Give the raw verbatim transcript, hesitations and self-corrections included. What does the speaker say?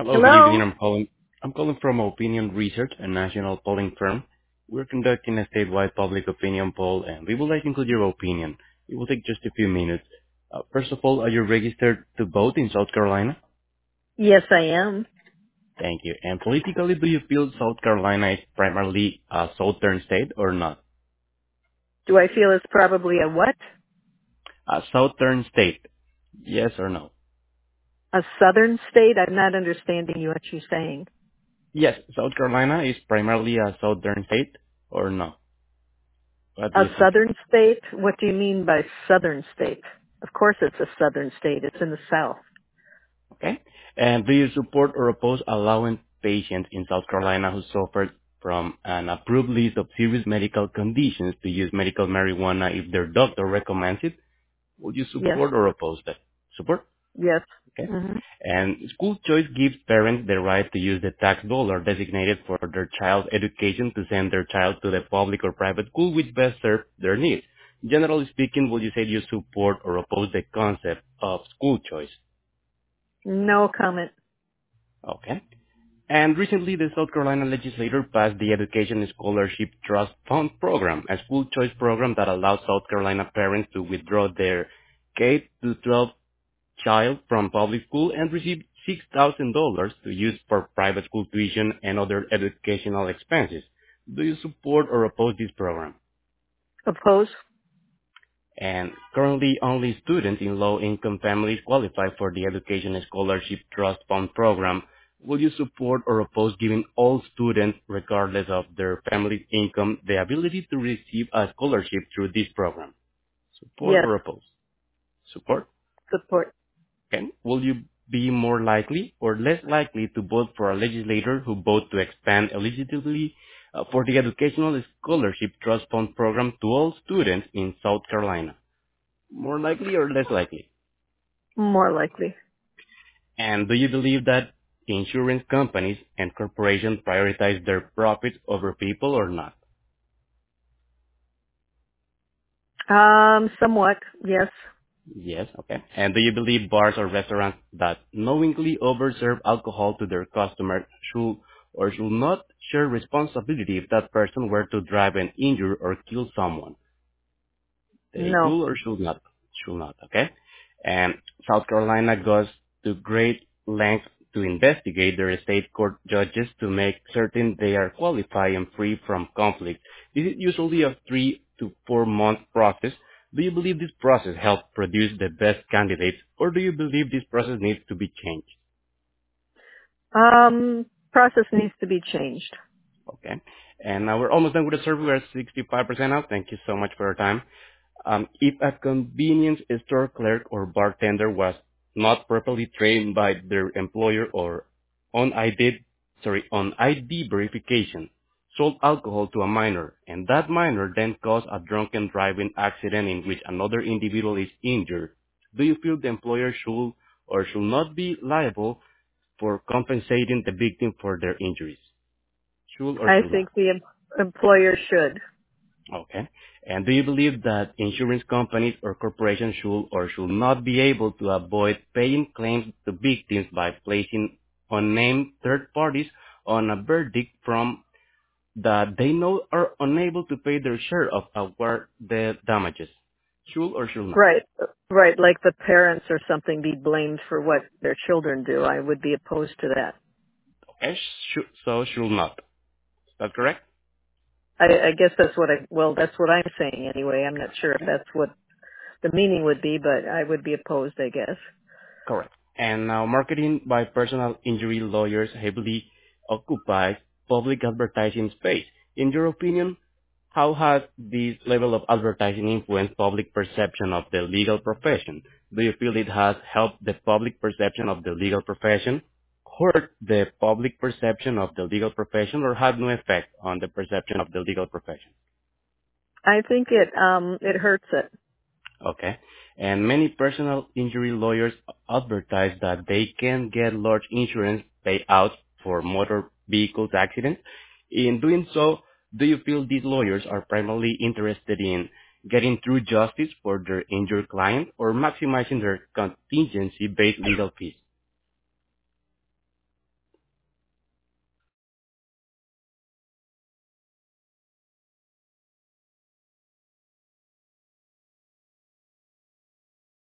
Hello, good evening. Hello? I'm calling I'm calling from Opinion Research, a national polling firm. We're conducting a statewide public opinion poll, and we would like to include your opinion. It will take just a few minutes. Uh, First of all, are you registered to vote in South Carolina? Yes, I am. Thank you. And politically, do you feel South Carolina is primarily a southern state or not? Do I feel it's probably a what? A southern state, yes or no? A southern state? I'm not understanding you what you're saying. Yes, South Carolina is primarily a southern state or no? What do A you think? southern state? What do you mean by southern state? Of course it's a southern state. It's in the south. Okay. And do you support or oppose allowing patients in South Carolina who suffered from an approved list of serious medical conditions to use medical marijuana if their doctor recommends it? Would you Yes. support or oppose that? Support? Yes. Okay. hmm And school choice gives parents the right to use the tax dollar designated for their child's education to send their child to the public or private school which best serve their needs. Generally speaking, would you say you support or oppose the concept of school choice? No comment. Okay. And recently, the South Carolina legislature passed the Education Scholarship Trust Fund program, a school choice program that allows South Carolina parents to withdraw their K to twelve child from public school and receive six thousand dollars to use for private school tuition and other educational expenses. Do you support or oppose this program? Oppose? And currently, only students in low-income families qualify for the Education Scholarship Trust Fund program. Will you support or oppose giving all students, regardless of their family's income, the ability to receive a scholarship through this program? Support Yes. or oppose? Support. Support. Okay. Will you be more likely or less likely to vote for a legislator who votes to expand eligibility uh, for the Educational Scholarship Trust Fund program to all students in South Carolina? More likely or less likely? More likely. And do you believe that insurance companies and corporations prioritize their profits over people or not? Um, somewhat. Yes. Yes, okay. And do you believe bars or restaurants that knowingly overserve alcohol to their customers should or should not share responsibility if that person were to drive and injure or kill someone? They No. could or should not? Should not, okay? And South Carolina goes to great lengths to investigate their state court judges to make certain they are qualified and free from conflict. This is usually a three to four month process. Do you believe this process helps produce the best candidates, or do you believe this process needs to be changed? Um, process needs to be changed. Okay. And now we're almost done with the survey. We're at sixty-five percent out. Thank you so much for your time. Um, if a convenience store clerk or bartender was not properly trained by their employer or on I D, sorry, on I D verification, sold alcohol to a minor, and that minor then caused a drunken driving accident in which another individual is injured, do you feel the employer should or should not be liable for compensating the victim for their injuries? Should or I should not? think the em- employer should. Okay. And do you believe that insurance companies or corporations should or should not be able to avoid paying claims to victims by placing unnamed third parties on a verdict from that they know are unable to pay their share of awarded damages? Should or should not? Right, right. Like the parents or something be blamed for what their children do. I would be opposed to that. Okay. Should, so should not. Is that correct? I, I guess that's what I, well, that's what I'm saying anyway. I'm not sure if that's what the meaning would be, but I would be opposed, I guess. Correct. And now marketing by personal injury lawyers heavily occupies public advertising space. In your opinion, how has this level of advertising influenced public perception of the legal profession? Do you feel it has helped the public perception of the legal profession, hurt the public perception of the legal profession, or had no effect on the perception of the legal profession? I think it, um, it hurts it. Okay. And many personal injury lawyers advertise that they can get large insurance payouts for motor vehicles accidents. In doing so, do you feel these lawyers are primarily interested in getting true justice for their injured client or maximizing their contingency-based legal fees?